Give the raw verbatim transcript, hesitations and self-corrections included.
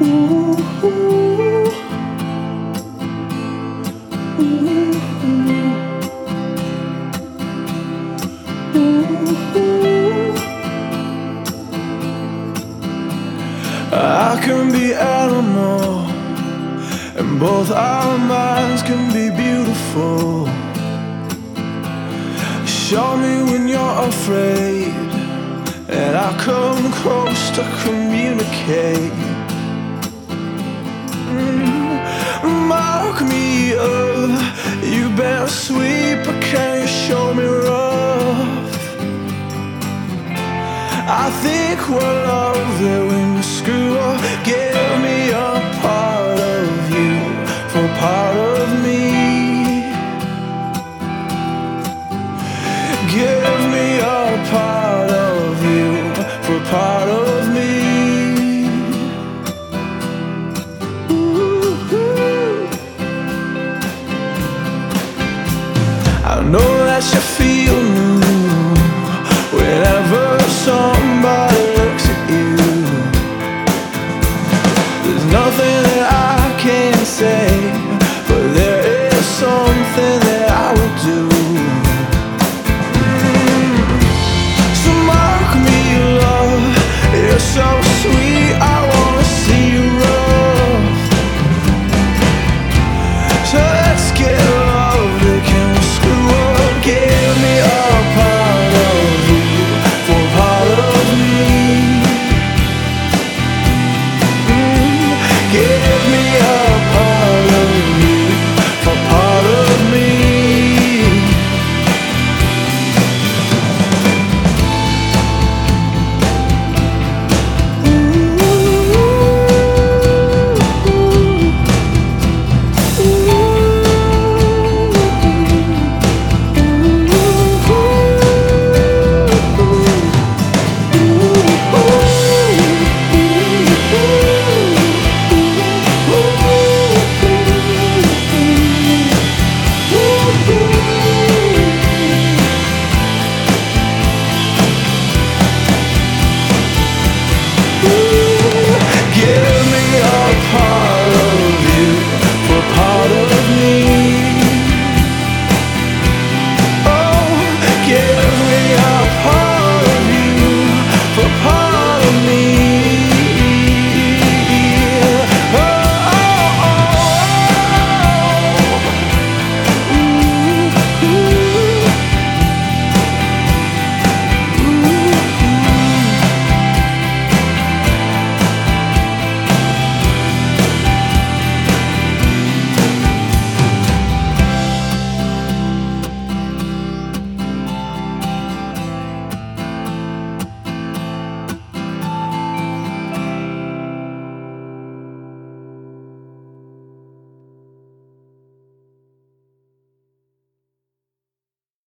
I can be animal, and both our minds can be beautiful. Show me when you're afraid, and I come close to communicate. Mm, mark me up, you've been sweet, but can you show me rough? I think we're lovely when you screw up. Give me a part of you for part of me. Give me a part of you for part of me. Ooh-hoo. I know that you feel new whenever somebody looks at you. There's nothing that I can say, but there is something that I will do. Mm. So mark me, love, you're so sweet, I wanna see you rough. So let's get lovely, can we screw up? Give me a part of you for part of me. Mm, give me a part of you for part of me. Yeah.